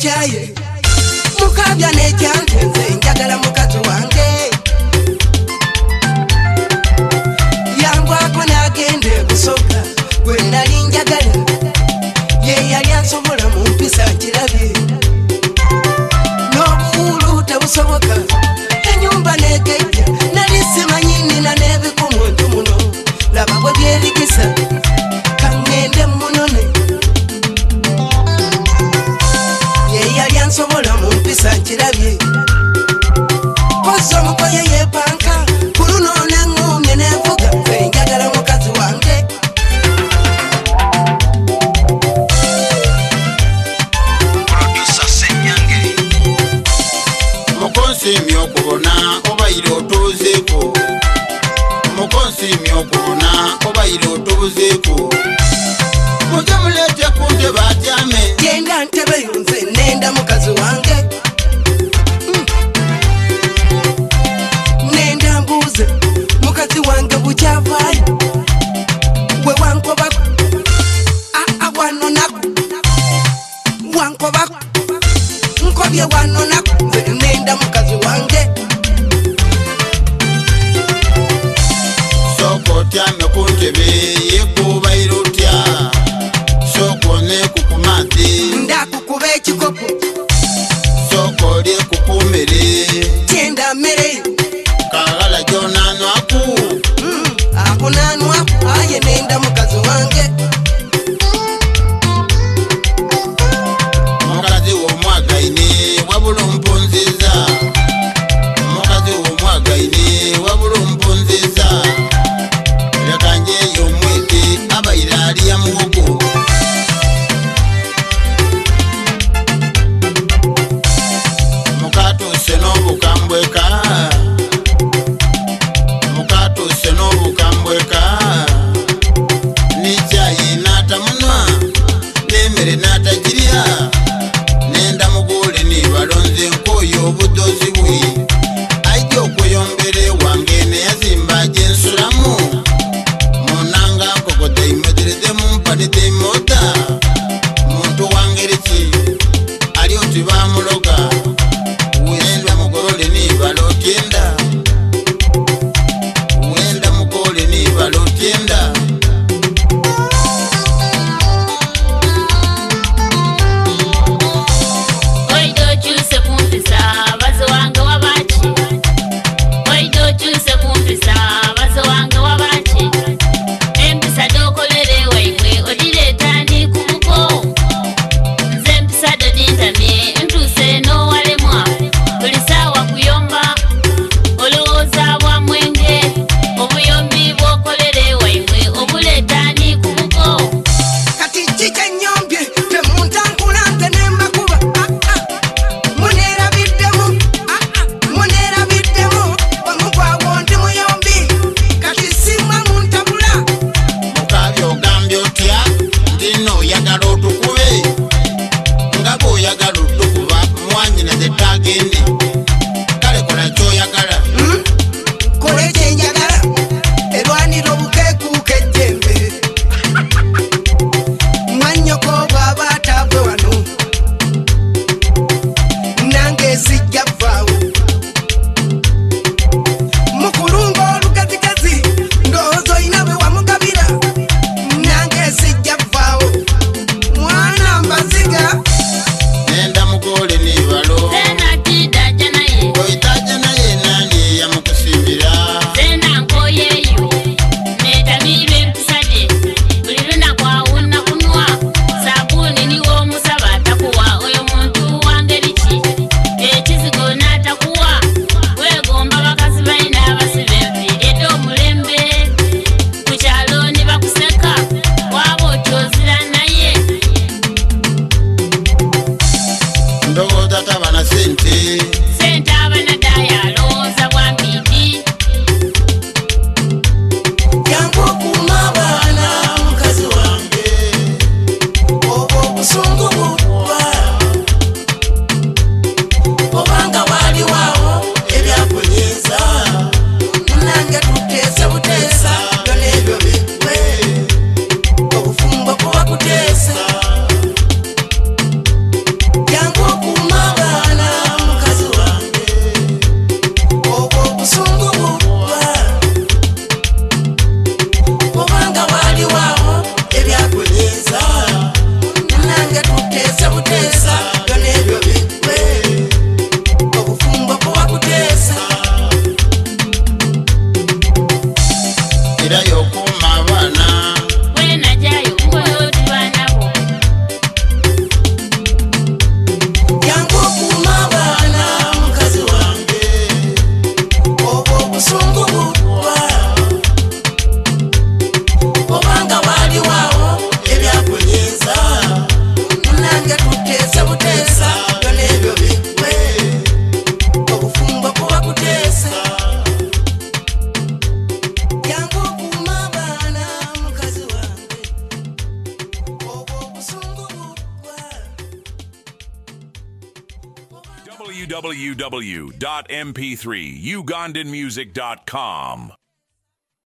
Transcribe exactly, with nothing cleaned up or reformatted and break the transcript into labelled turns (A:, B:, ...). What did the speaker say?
A: chaye mukabya n'ekyantenze njagala mukazi wange yangwako n'agende busoga gwe nali njagala ye yali ansobola mu mpisa nkirabye n'obuwulu tebusoboka enyumba n'egejja nali simanyi nina n'ebikumuntu muno laba bwe byerigisa kangende munone ye yali ansobola mu mpisa nkirabye koza omukoye yepanka kuluno n'eŋŋumye n'envuga fe njagala mukazi wange
B: mukonsimye okubona obayire otubuzeeko mukonsimye okubona obayire otubuzeeko mujye muleete ku ntebe atyame
A: genda ntebe yunze nenda mukazi wange mm. nenda mbuuze mukazi wange bukyavaayo gwe wankobako aa wanonaku wankobako nkobye wanonaku nze nenda mukazi wange
B: soko otyame ku ntebe yekubayire otya soko neku ku maadhi
A: ndakukuba ekikopo
B: soko olyeku ku mmere
A: kyenda mmere
B: kagala gyonanwaku
A: mm. akunanwaku aye nenda mukazi wange
B: mukazi w'omwagaine wabula ompunziza mukazi w'omwagaine wabula ompunziza leka njeyo omwete abayire aliya muhogo mukatuuse n'obukambweka mukatuuse n'obukambweka n'ekyayi n'atamunwa n'emmere n'atagirya nenda mugule nibalonze nkoyo obudozi bwe ajja okweyombere wange neyazimba gyensulamu munanga nkokote imedereze mumpanite imota muntu wangeri ki ali oti bamuloga wenda mugolole nibala otyenda wenda mugole nibala otyenda
A: Yango
C: w w w dot m p three ugandan music dot com.